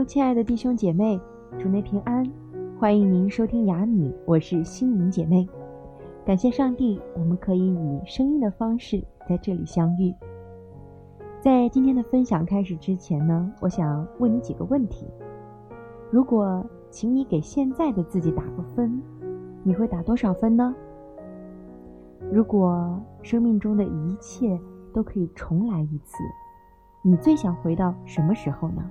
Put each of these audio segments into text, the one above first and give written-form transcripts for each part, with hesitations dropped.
亲爱的弟兄姐妹，主内平安，欢迎您收听雅米，我是心灵姐妹。感谢上帝，我们可以以声音的方式在这里相遇。在今天的分享开始之前呢，我想问你几个问题。如果请你给现在的自己打个分，你会打多少分呢？如果生命中的一切都可以重来一次，你最想回到什么时候呢？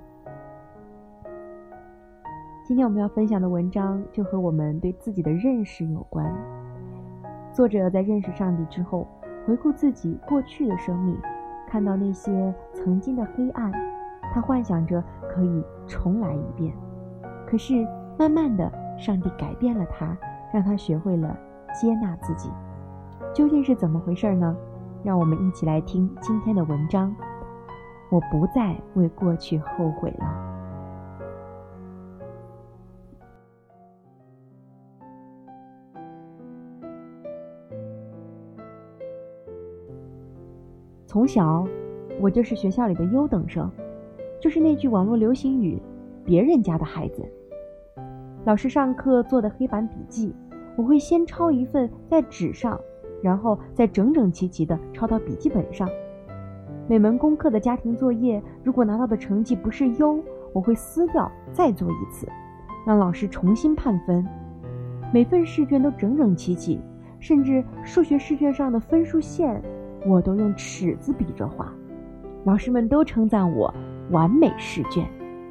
今天我们要分享的文章就和我们对自己的认识有关。作者在认识上帝之后，回顾自己过去的生命，看到那些曾经的黑暗，他幻想着可以重来一遍。可是慢慢的，上帝改变了他，让他学会了接纳自己。究竟是怎么回事呢？让我们一起来听今天的文章。我不再为过去后悔了。从小，我就是学校里的优等生，就是那句网络流行语，别人家的孩子。老师上课做的黑板笔记，我会先抄一份在纸上，然后再整整齐齐地抄到笔记本上。每门功课的家庭作业，如果拿到的成绩不是优，我会撕掉再做一次，让老师重新判分。每份试卷都整整齐齐，甚至数学试卷上的分数线我都用尺子比着画，老师们都称赞我完美试卷。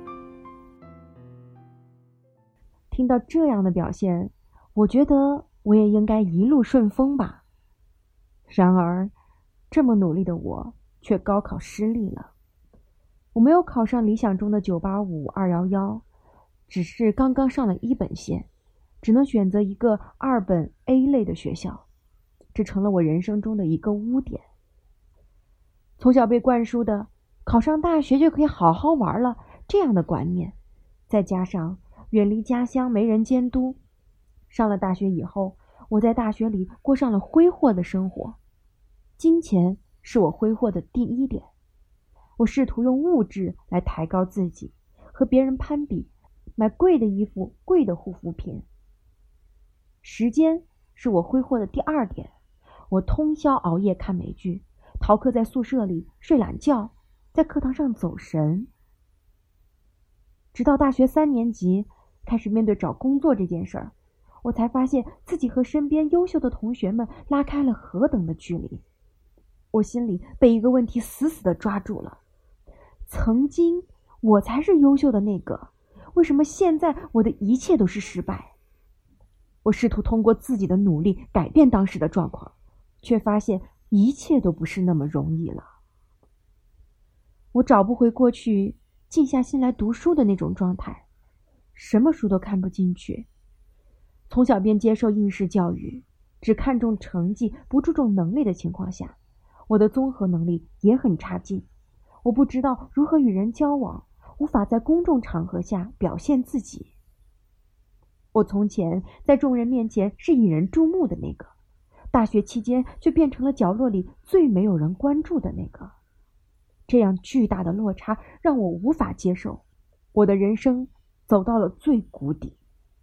听到这样的表现，我觉得我也应该一路顺风吧。然而，这么努力的我却高考失利了。我没有考上理想中的985、211，只是刚刚上了1本线，只能选择一个2本 A 类的学校。这成了我人生中的一个污点。从小被灌输的考上大学就可以好好玩了这样的观念，再加上远离家乡没人监督，上了大学以后，我在大学里过上了挥霍的生活。金钱是我挥霍的第一点，我试图用物质来抬高自己，和别人攀比，买贵的衣服、贵的护肤品。时间是我挥霍的第二点，我通宵熬夜看美剧，逃课在宿舍里睡懒觉，在课堂上走神。直到大学3年级开始面对找工作这件事儿，我才发现自己和身边优秀的同学们拉开了何等的距离。我心里被一个问题死死地抓住了，曾经我才是优秀的那个，为什么现在我的一切都是失败？我试图通过自己的努力改变当时的状况，却发现一切都不是那么容易了。我找不回过去静下心来读书的那种状态，什么书都看不进去。从小便接受应试教育，只看重成绩不注重能力的情况下，我的综合能力也很差劲。我不知道如何与人交往，无法在公众场合下表现自己。我从前在众人面前是引人注目的那个，大学期间却变成了角落里最没有人关注的那个。这样巨大的落差让我无法接受，我的人生走到了最谷底。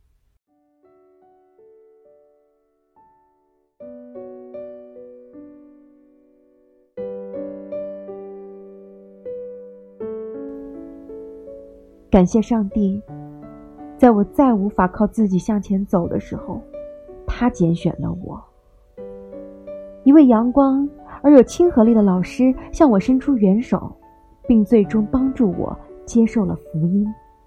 感谢上帝，在我再无法靠自己向前走的时候，他拣选了我。一位阳光而有亲和力的老师向我伸出援手，并最终帮助我接受了福音。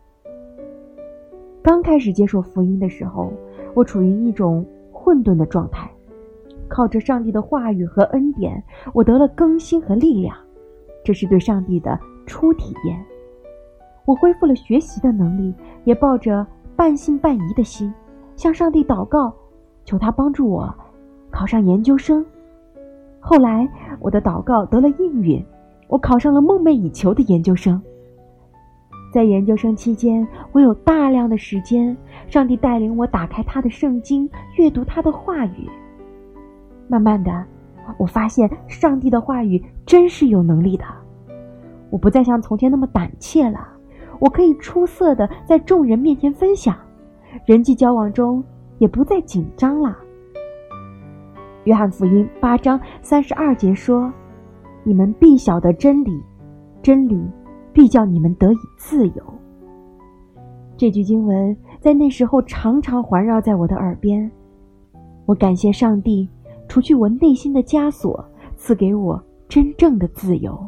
刚开始接受福音的时候，我处于一种混沌的状态，靠着上帝的话语和恩典，我得了更新和力量，这是对上帝的初体验。我恢复了学习的能力，也抱着半信半疑的心向上帝祷告，求他帮助我考上研究生。后来我的祷告得了应允，我考上了梦寐以求的研究生。在研究生期间，我有大量的时间，上帝带领我打开他的圣经，阅读他的话语。慢慢的，我发现上帝的话语真是有能力的。我不再像从前那么胆怯了， 我可以出色的在众人面前分享，人际交往中也不再紧张了。约翰福音8章32节说，你们必晓得真理，真理必叫你们得以自由。这句经文在那时候常常环绕在我的耳边，我感谢上帝除去我内心的枷锁，赐给我真正的自由。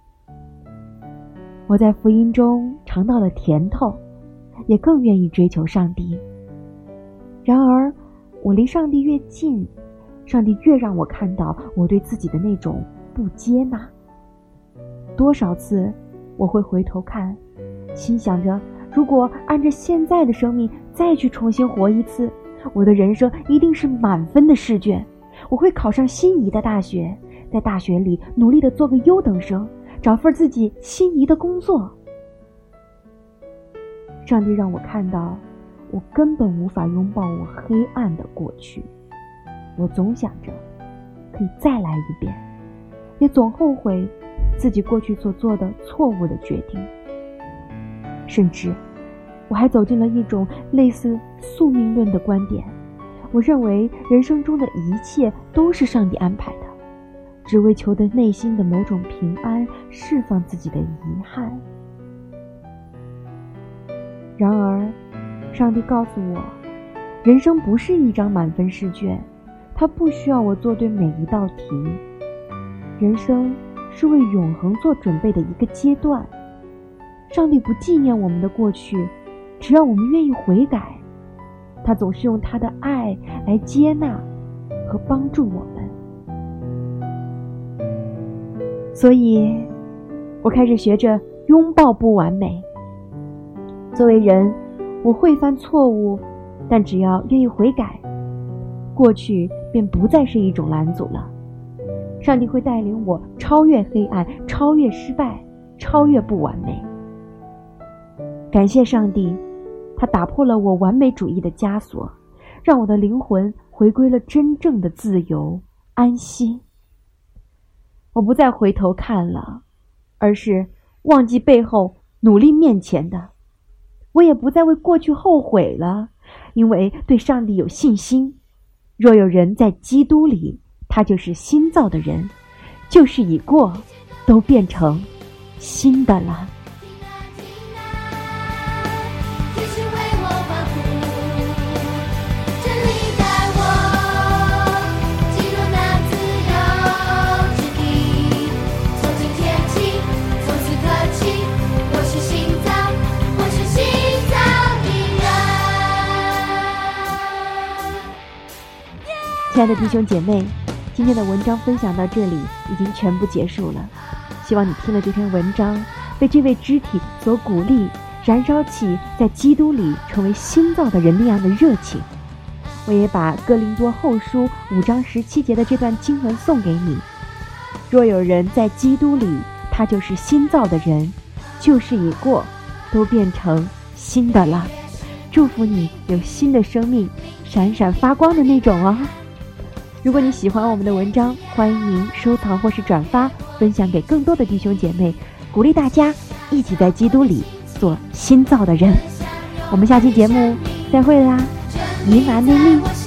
我在福音中尝到了甜头，也更愿意追求上帝。然而我离上帝越近，上帝越让我看到我对自己的那种不接纳。多少次我会回头看，心想着如果按照现在的生命再去重新活一次，我的人生一定是满分的试卷，我会考上心仪的大学，在大学里努力地做个优等生，找份自己心仪的工作。上帝让我看到我根本无法拥抱我黑暗的过去，我总想着可以再来一遍，也总后悔自己过去所做的错误的决定。甚至我还走进了一种类似宿命论的观点，我认为人生中的一切都是上帝安排的，只为求得内心的某种平安，释放自己的遗憾。然而上帝告诉我，人生不是一张满分试卷，它不需要我做对每一道题。人生是为永恒做准备的一个阶段，上帝不纪念我们的过去，只要我们愿意悔改，他总是用他的爱来接纳和帮助我们。所以我开始学着拥抱不完美。作为人，我会犯错误，但只要愿意悔改，过去便不再是一种拦阻了。上帝会带领我超越黑暗，超越失败，超越不完美。感谢上帝，他打破了我完美主义的枷锁，让我的灵魂回归了真正的自由安息。我不再回头看了，而是忘记背后，努力面前的。我也不再为过去后悔了，因为对上帝有信心。若有人在基督里，他就是新造的人，旧事已过，都变成新的了。亲爱的弟兄姐妹，今天的文章分享到这里已经全部结束了。希望你听了这篇文章，被这位肢体所鼓励，燃烧起在基督里成为新造的人那样的热情。我也把哥林多后书5章17节的这段经文送给你。若有人在基督里，他就是新造的人，旧事已过，都变成新的了。祝福你有新的生命，闪闪发光的那种哦。如果你喜欢我们的文章，欢迎您收藏或是转发，分享给更多的弟兄姐妹，鼓励大家一起在基督里做新造的人。我们下期节目再会啦，以马内利。